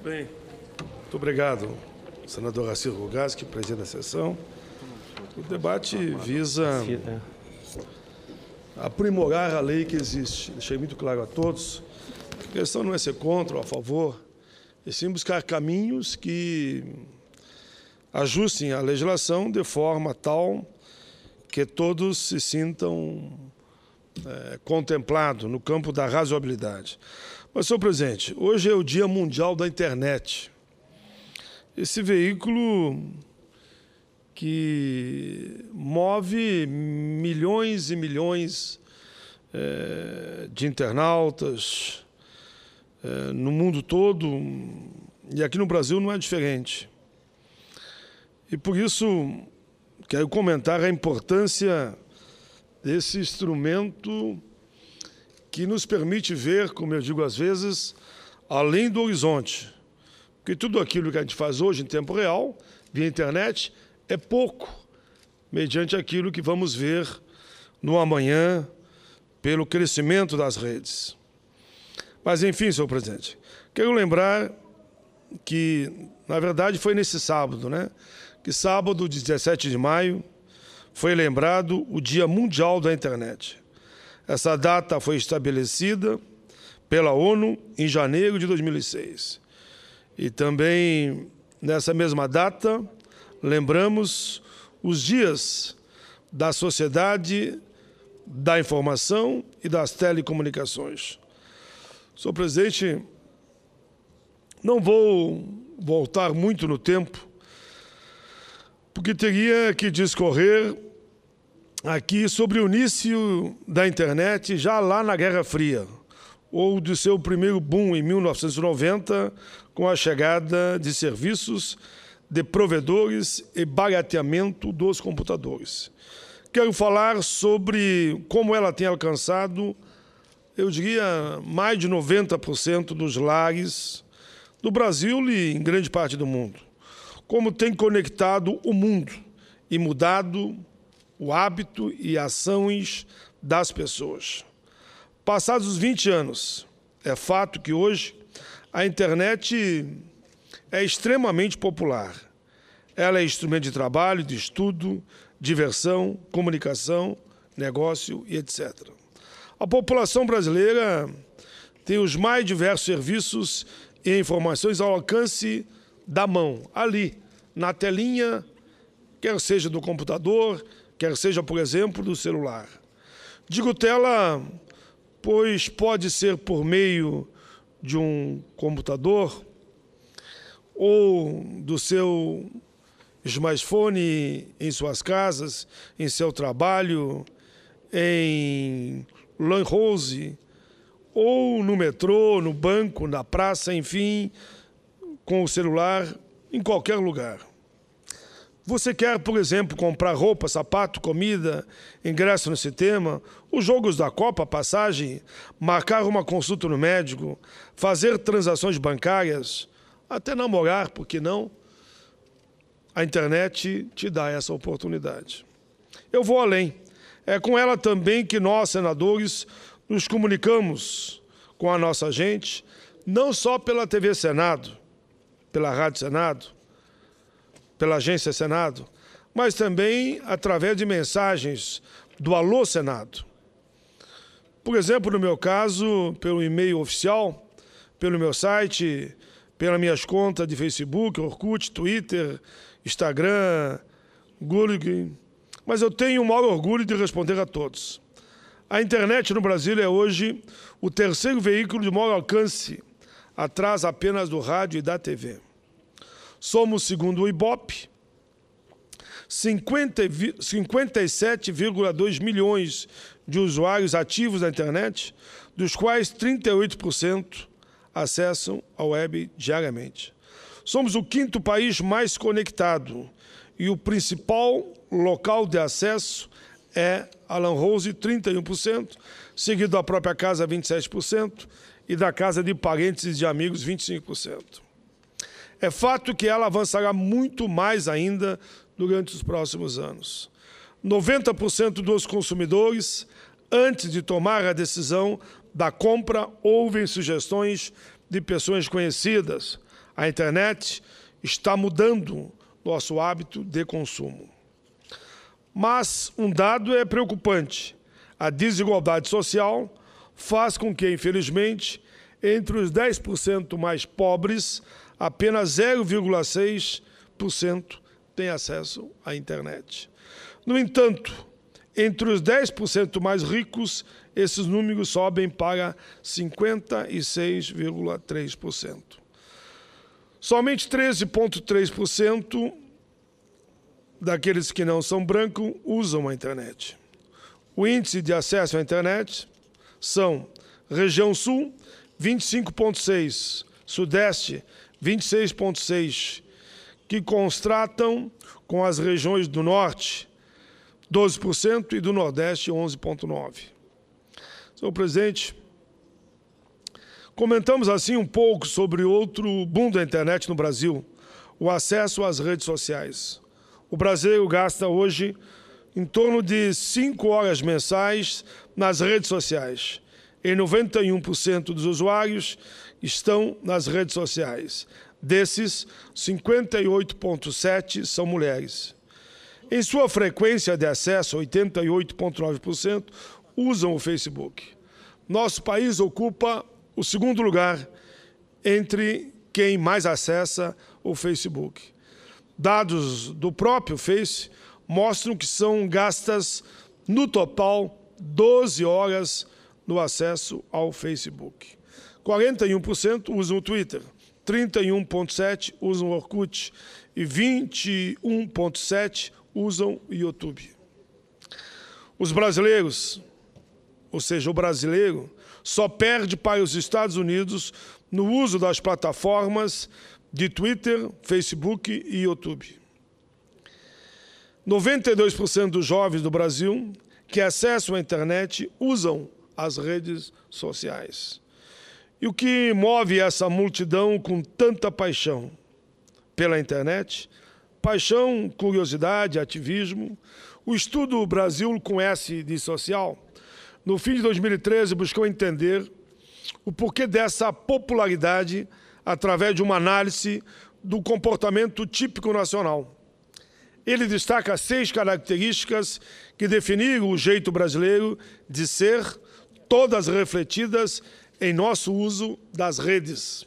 Bem, muito obrigado, senador Racir Rogaski, presidente da sessão. O debate visa aprimorar a lei que existe. Deixei muito claro a todos. A questão não é ser contra ou a favor, e sim buscar caminhos que ajustem a legislação de forma tal que todos se sintam contemplados no campo da razoabilidade. Mas, senhor presidente, hoje é o Dia Mundial da Internet. Esse veículo que move milhões e milhões de internautas no mundo todo, e aqui no Brasil não é diferente. E por isso quero comentar a importância desse instrumento que nos permite ver, como eu digo às vezes, além do horizonte. Porque tudo aquilo que a gente faz hoje em tempo real, via internet, é pouco, mediante aquilo que vamos ver no amanhã, pelo crescimento das redes. Mas, enfim, senhor presidente, quero lembrar que, na verdade, foi nesse sábado, né? Que sábado, 17 de maio, foi lembrado o Dia Mundial da Internet. Essa data foi estabelecida pela ONU em janeiro de 2006. E também, nessa mesma data, lembramos os dias da Sociedade da Informação e das Telecomunicações. Senhor presidente, não vou voltar muito no tempo, porque teria que discorrer aqui sobre o início da internet já lá na Guerra Fria, ou do seu primeiro boom em 1990, com a chegada de serviços de provedores e barateamento dos computadores. Quero falar sobre como ela tem alcançado, eu diria, mais de 90% dos lares do Brasil e em grande parte do mundo. Como tem conectado o mundo e mudado o hábito e ações das pessoas. Passados os 20 anos, é fato que hoje a internet é extremamente popular. Ela é instrumento de trabalho, de estudo, diversão, comunicação, negócio e etc. A população brasileira tem os mais diversos serviços e informações ao alcance da mão, ali, na telinha, quer seja do computador, quer seja, por exemplo, do celular. Digo tela, pois pode ser por meio de um computador ou do seu smartphone em suas casas, em seu trabalho, em lan house, ou no metrô, no banco, na praça, enfim, com o celular, em qualquer lugar. Você quer, por exemplo, comprar roupa, sapato, comida, ingresso no cinema, os jogos da Copa, passagem, marcar uma consulta no médico, fazer transações bancárias, até namorar, por que não? A internet te dá essa oportunidade. Eu vou além. É com ela também que nós, senadores, nos comunicamos com a nossa gente, não só pela TV Senado, pela Rádio Senado, pela Agência Senado, mas também através de mensagens do Alô Senado. Por exemplo, no meu caso, pelo e-mail oficial, pelo meu site, pelas minhas contas de Facebook, Orkut, Twitter, Instagram, Google. Mas eu tenho o maior orgulho de responder a todos. A internet no Brasil é hoje o terceiro veículo de maior alcance, atrás apenas do rádio e da TV. Somos, segundo o Ibope, 57,2 milhões de usuários ativos na internet, dos quais 38% acessam a web diariamente. Somos o quinto país mais conectado e o principal local de acesso é a lan house, 31%, seguido da própria casa, 27%, e da casa de parentes e de amigos, 25%. É fato que ela avançará muito mais ainda durante os próximos anos. 90% dos consumidores, antes de tomar a decisão da compra, ouvem sugestões de pessoas conhecidas, A internet está mudando nosso hábito de consumo. Mas um dado é preocupante. A desigualdade social faz com que, infelizmente, entre os 10% mais pobres, apenas 0,6% tem acesso à internet. No entanto, entre os 10% mais ricos, esses números sobem para 56,3%. Somente 13,3% daqueles que não são brancos usam a internet. O índice de acesso à internet são região sul, 25,6%, sudeste, 26,6%, que contrastam com as regiões do norte, 12%, e do nordeste, 11,9%. Senhor presidente, comentamos assim um pouco sobre outro boom da internet no Brasil, o acesso às redes sociais. O brasileiro gasta hoje em torno de 5 horas mensais nas redes sociais. E 91% dos usuários estão nas redes sociais. Desses, 58,7% são mulheres. Em sua frequência de acesso, 88,9% usam o Facebook. Nosso país ocupa o segundo lugar entre quem mais acessa o Facebook. Dados do próprio Face mostram que são gastas, no total, 12 horas no acesso ao Facebook. 41% usam o Twitter, 31,7% usam o Orkut e 21,7% usam o YouTube. Os brasileiros, ou seja, o brasileiro, só perde para os Estados Unidos no uso das plataformas de Twitter, Facebook e YouTube. 92% dos jovens do Brasil que acessam a internet usam as redes sociais. E o que move essa multidão com tanta paixão pela internet? Paixão, curiosidade, ativismo. O estudo Brasil com S de social, no fim de 2013, buscou entender o porquê dessa popularidade através de uma análise do comportamento típico nacional. Ele destaca 6 características que definiram o jeito brasileiro de ser, todas refletidas em nosso uso das redes.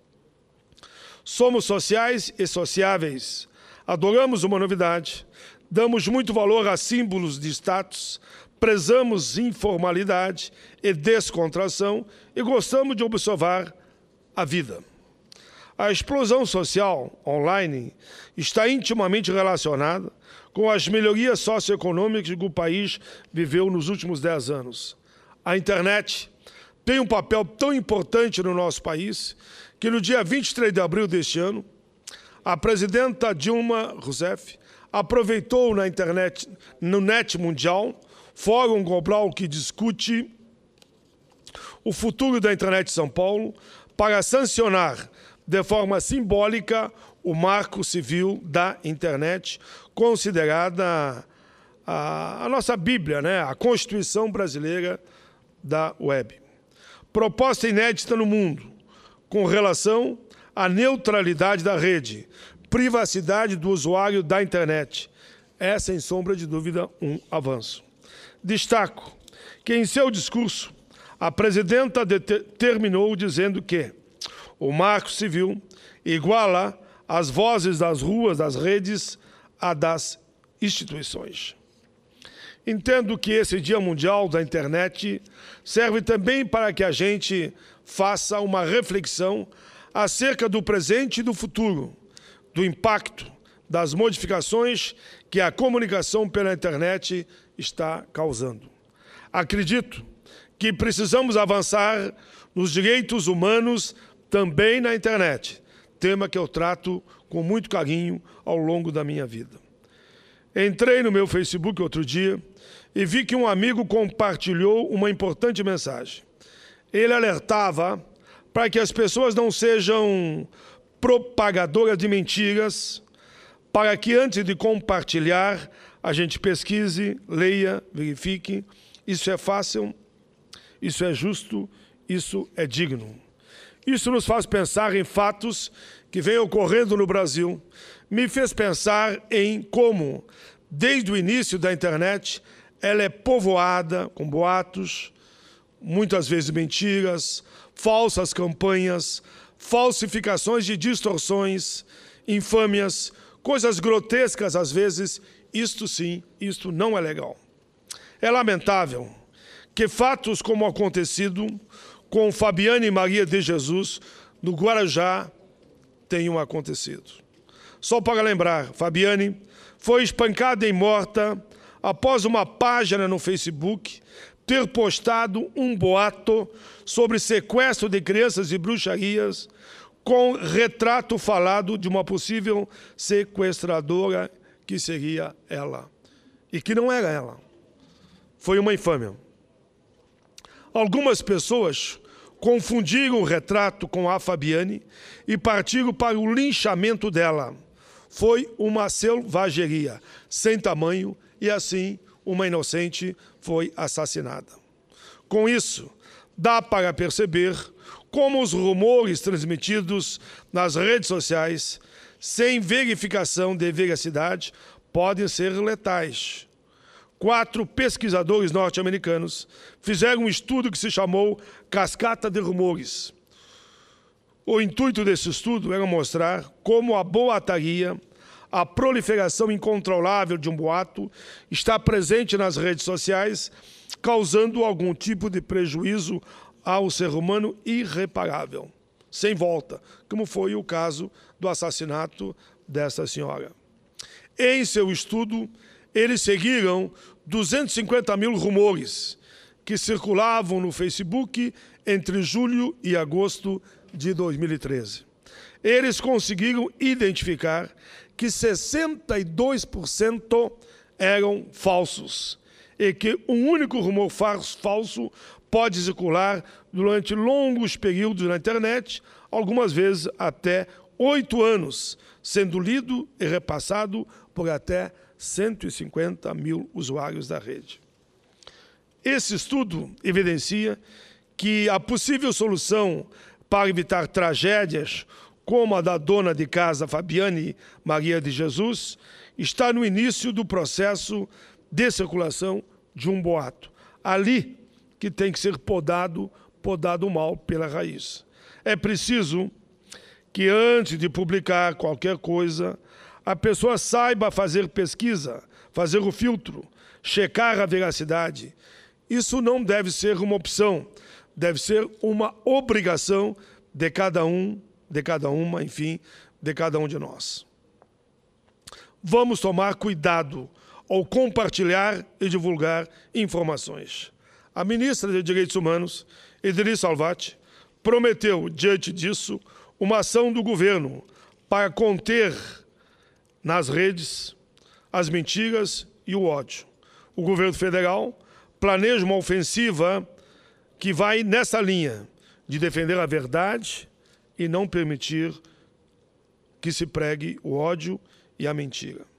Somos sociais e sociáveis. Adoramos uma novidade. Damos muito valor a símbolos de status. Prezamos informalidade e descontração e gostamos de observar a vida. A explosão social online está intimamente relacionada com as melhorias socioeconômicas que o país viveu nos últimos 10 anos. A internet tem um papel tão importante no nosso país que no dia 23 de abril deste ano, a presidenta Dilma Rousseff aproveitou na internet, no Net Mundial, Fórum Global que discute o futuro da internet de São Paulo, para sancionar de forma simbólica o Marco Civil da Internet, considerada a nossa Bíblia, né? A Constituição Brasileira da Web. Proposta inédita no mundo, com relação à neutralidade da rede, privacidade do usuário da internet. É, sem sombra de dúvida, um avanço. Destaco que, em seu discurso, a presidenta terminou dizendo que o Marco Civil iguala as vozes das ruas, das redes, a das instituições. Entendo que esse Dia Mundial da Internet serve também para que a gente faça uma reflexão acerca do presente e do futuro, do impacto, das modificações que a comunicação pela internet está causando. Acredito que precisamos avançar nos direitos humanos também na internet, tema que eu trato com muito carinho ao longo da minha vida. Entrei no meu Facebook outro dia e vi que um amigo compartilhou uma importante mensagem. Ele alertava para que as pessoas não sejam propagadoras de mentiras, para que antes de compartilhar, a gente pesquise, leia, verifique. Isso é fácil, isso é justo, isso é digno. Isso nos faz pensar em fatos que vêm ocorrendo no Brasil. Me fez pensar em como, desde o início da internet, ela é povoada com boatos, muitas vezes mentiras, falsas campanhas, falsificações de distorções, infâmias, coisas grotescas às vezes. Isto sim, isto não é legal. É lamentável que fatos como o acontecido com Fabiane e Maria de Jesus no Guarujá tenham acontecido. Só para lembrar, Fabiane foi espancada e morta após uma página no Facebook ter postado um boato sobre sequestro de crianças e bruxarias com retrato falado de uma possível sequestradora que seria ela. E que não era ela. Foi uma infâmia. Algumas pessoas confundiram o retrato com a Fabiane e partiram para o linchamento dela. Foi uma selvageria, sem tamanho, e assim uma inocente foi assassinada. Com isso, dá para perceber como os rumores transmitidos nas redes sociais, sem verificação de veracidade, podem ser letais. 4 pesquisadores norte-americanos fizeram um estudo que se chamou Cascata de Rumores. O intuito desse estudo era mostrar como a boataria, a proliferação incontrolável de um boato, está presente nas redes sociais, causando algum tipo de prejuízo ao ser humano irreparável, sem volta, como foi o caso do assassinato dessa senhora. Em seu estudo, eles seguiram 250 mil rumores que circulavam no Facebook entre julho e agosto de 2013. Eles conseguiram identificar que 62% eram falsos e que um único rumor falso pode circular durante longos períodos na internet, algumas vezes até 8 anos, sendo lido e repassado por até 150 mil usuários da rede. Esse estudo evidencia que a possível solução para evitar tragédias como a da dona de casa Fabiane Maria de Jesus está no início do processo de circulação de um boato. Ali que tem que ser podado o mal pela raiz. É preciso que antes de publicar qualquer coisa, a pessoa saiba fazer pesquisa, fazer o filtro, checar a veracidade. Isso não deve ser uma opção, deve ser uma obrigação de cada um, de cada uma, enfim, de cada um de nós. Vamos tomar cuidado ao compartilhar e divulgar informações. A ministra de Direitos Humanos, Edrice Salvati, prometeu, diante disso, uma ação do governo para conter nas redes as mentiras e o ódio. O governo federal planeja uma ofensiva que vai nessa linha de defender a verdade e não permitir que se pregue o ódio e a mentira.